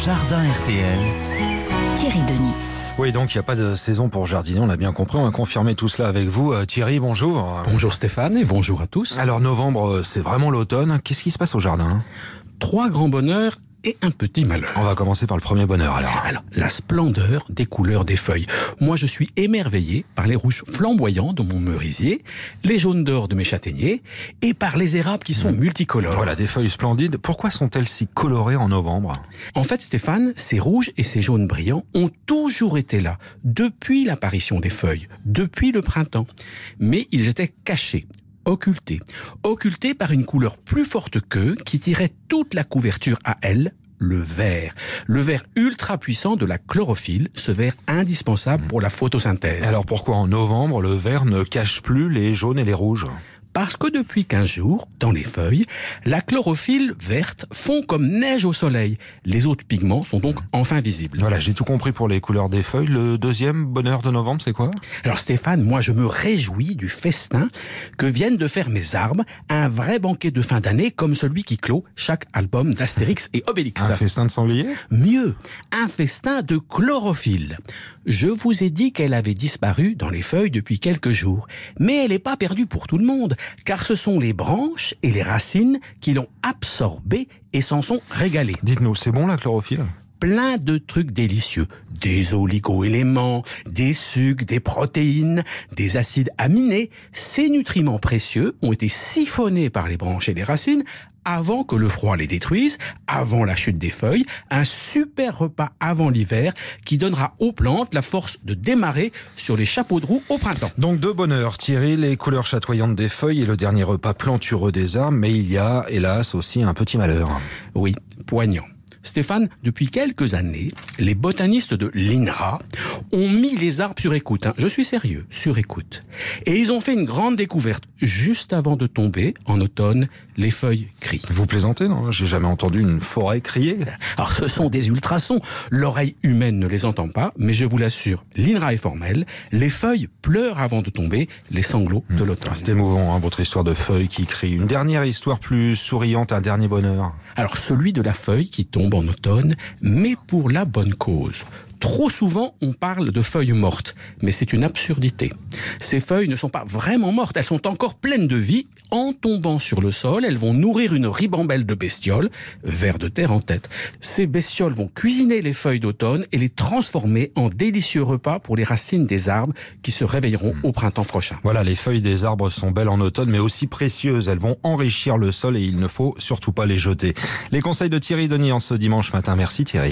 Jardin RTL, Thierry Denis. Oui, donc il n'y a pas de saison pour jardiner, on l'a bien compris. On va confirmer tout cela avec vous. Thierry, bonjour. Bonjour Stéphane et bonjour à tous. Alors novembre, c'est vraiment l'automne. Qu'est-ce qui se passe au jardin ? 3 grands bonheurs et un petit malheur. On va commencer par le premier bonheur alors. La splendeur des couleurs des feuilles. Moi, je suis émerveillé par les rouges flamboyants de mon merisier, les jaunes d'or de mes châtaigniers et par les érables qui sont multicolores. Voilà, des feuilles splendides. Pourquoi sont-elles si colorées en novembre ? En fait, Stéphane, ces rouges et ces jaunes brillants ont toujours été là, depuis l'apparition des feuilles, depuis le printemps. Mais ils étaient cachés. Occultés par une couleur plus forte qu'eux qui tirait toute la couverture à elle, le vert. Le vert ultra puissant de la chlorophylle, ce vert indispensable pour la photosynthèse. Alors pourquoi en novembre, le vert ne cache plus les jaunes et les rouges ? Parce que depuis 15 jours, dans les feuilles, la chlorophylle verte fond comme neige au soleil. Les autres pigments sont donc enfin visibles. Voilà, j'ai tout compris pour les couleurs des feuilles. Le deuxième bonheur de novembre, c'est quoi ? Alors Stéphane, moi je me réjouis du festin que viennent de faire mes arbres, un vrai banquet de fin d'année comme celui qui clôt chaque album d'Astérix et Obélix. Un festin de sanglier ? Mieux, un festin de chlorophylle. Je vous ai dit qu'elle avait disparu dans les feuilles depuis quelques jours, mais elle n'est pas perdue pour tout le monde, car ce sont les branches et les racines qui l'ont absorbée et s'en sont régalées. Dites-nous, c'est bon la chlorophylle ? Plein de trucs délicieux, des oligo-éléments, des sucs, des protéines, des acides aminés. Ces nutriments précieux ont été siphonnés par les branches et les racines avant que le froid les détruise, avant la chute des feuilles, un super repas avant l'hiver qui donnera aux plantes la force de démarrer sur les chapeaux de roue au printemps. Donc 2 bonheurs, Thierry, les couleurs chatoyantes des feuilles et le dernier repas plantureux des arbres, mais il y a, hélas, aussi un petit malheur. Oui, poignant. Stéphane, depuis quelques années, les botanistes de l'INRA ont mis les arbres sur écoute. Je suis sérieux, sur écoute. Et ils ont fait une grande découverte. Juste avant de tomber, en automne, les feuilles crient. Vous plaisantez, non ? J'ai jamais entendu une forêt crier. Alors, ce sont des ultrasons. L'oreille humaine ne les entend pas, mais je vous l'assure, l'INRA est formelle. Les feuilles pleurent avant de tomber, les sanglots de l'automne. C'est émouvant, votre histoire de feuilles qui crient. Une dernière histoire plus souriante, un dernier bonheur. Alors, celui de la feuille qui tombe en automne, mais pour la bonne cause. Trop souvent, on parle de feuilles mortes, mais c'est une absurdité. Ces feuilles ne sont pas vraiment mortes, elles sont encore pleines de vie. En tombant sur le sol, elles vont nourrir une ribambelle de bestioles, vers de terre en tête. Ces bestioles vont cuisiner les feuilles d'automne et les transformer en délicieux repas pour les racines des arbres qui se réveilleront au printemps prochain. Voilà, les feuilles des arbres sont belles en automne, mais aussi précieuses. Elles vont enrichir le sol et il ne faut surtout pas les jeter. Les conseils de Thierry Denis en ce dimanche matin. Merci Thierry.